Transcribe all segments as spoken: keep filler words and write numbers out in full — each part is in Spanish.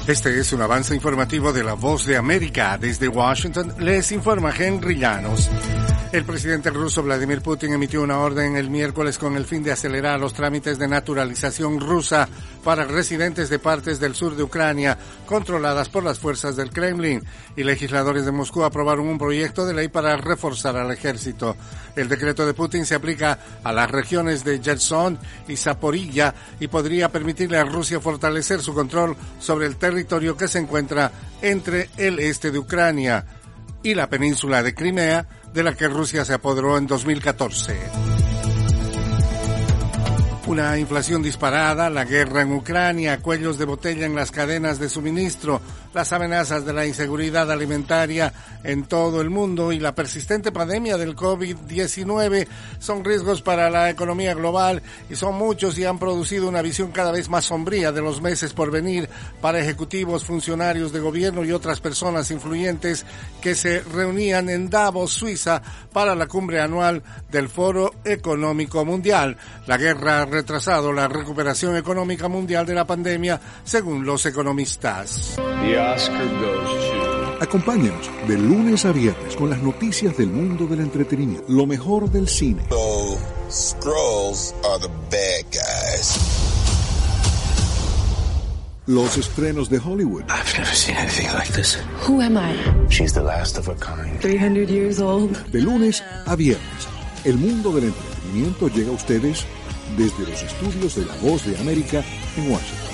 Este es un avance informativo de La Voz de América. Desde Washington les informa Henry Llanos. El presidente ruso Vladimir Putin emitió una orden el miércoles con el fin de acelerar los trámites de naturalización rusa para residentes de partes del sur de Ucrania controladas por las fuerzas del Kremlin, y legisladores de Moscú aprobaron un proyecto de ley para reforzar al ejército. El decreto de Putin se aplica a las regiones de Gerson y Zaporilla y podría permitirle a Rusia fortalecer su control sobre el territorio que se encuentra entre el este de Ucrania y la península de Crimea, de la que Rusia se apoderó en dos mil catorce. Una inflación disparada, la guerra en Ucrania, cuellos de botella en las cadenas de suministro, las amenazas de la inseguridad alimentaria en todo el mundo y la persistente pandemia del COVID diecinueve son riesgos para la economía global, y son muchos y han producido una visión cada vez más sombría de los meses por venir para ejecutivos, funcionarios de gobierno y otras personas influyentes que se reunían en Davos, Suiza, para la cumbre anual del Foro Económico Mundial. La guerra retrasado la recuperación económica mundial de la pandemia, según los economistas. The Oscar goes to... Acompáñanos de lunes a viernes con las noticias del mundo del entretenimiento, lo mejor del cine. So, Skrulls are the bad guys. Los estrenos de Hollywood. I've never seen anything like this. Who am I? She's the last of her kind. three hundred years old. De lunes a viernes, el mundo del entretenimiento llega a ustedes desde los estudios de La Voz de América en Washington.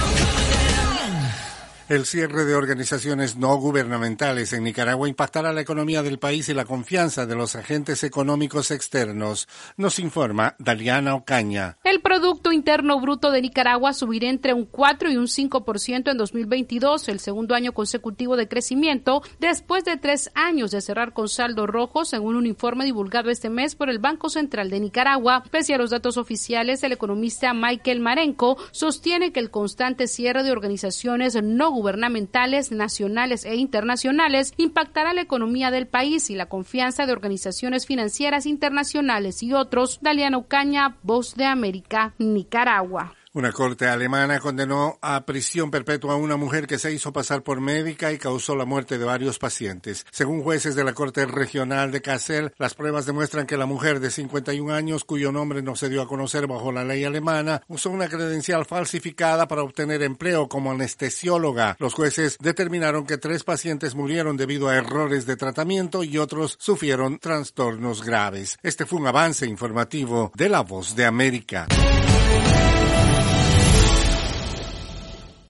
El cierre de organizaciones no gubernamentales en Nicaragua impactará la economía del país y la confianza de los agentes económicos externos. Nos informa Daliana Ocaña. El Producto Interno Bruto de Nicaragua subirá entre un cuatro y un cinco por ciento en dos mil veintidós, el segundo año consecutivo de crecimiento, después de tres años de cerrar con saldo rojo, según un informe divulgado este mes por el Banco Central de Nicaragua. Pese a los datos oficiales, el economista Michael Marenco sostiene que el constante cierre de organizaciones no gubernamentales, nacionales e internacionales impactará la economía del país y la confianza de organizaciones financieras internacionales y otros. Daliana Ocaña, Voz de América, Nicaragua. Una corte alemana condenó a prisión perpetua a una mujer que se hizo pasar por médica y causó la muerte de varios pacientes. Según jueces de la Corte Regional de Kassel, las pruebas demuestran que la mujer de cincuenta y un años, cuyo nombre no se dio a conocer bajo la ley alemana, usó una credencial falsificada para obtener empleo como anestesióloga. Los jueces determinaron que tres pacientes murieron debido a errores de tratamiento y otros sufrieron trastornos graves. Este fue un avance informativo de La Voz de América.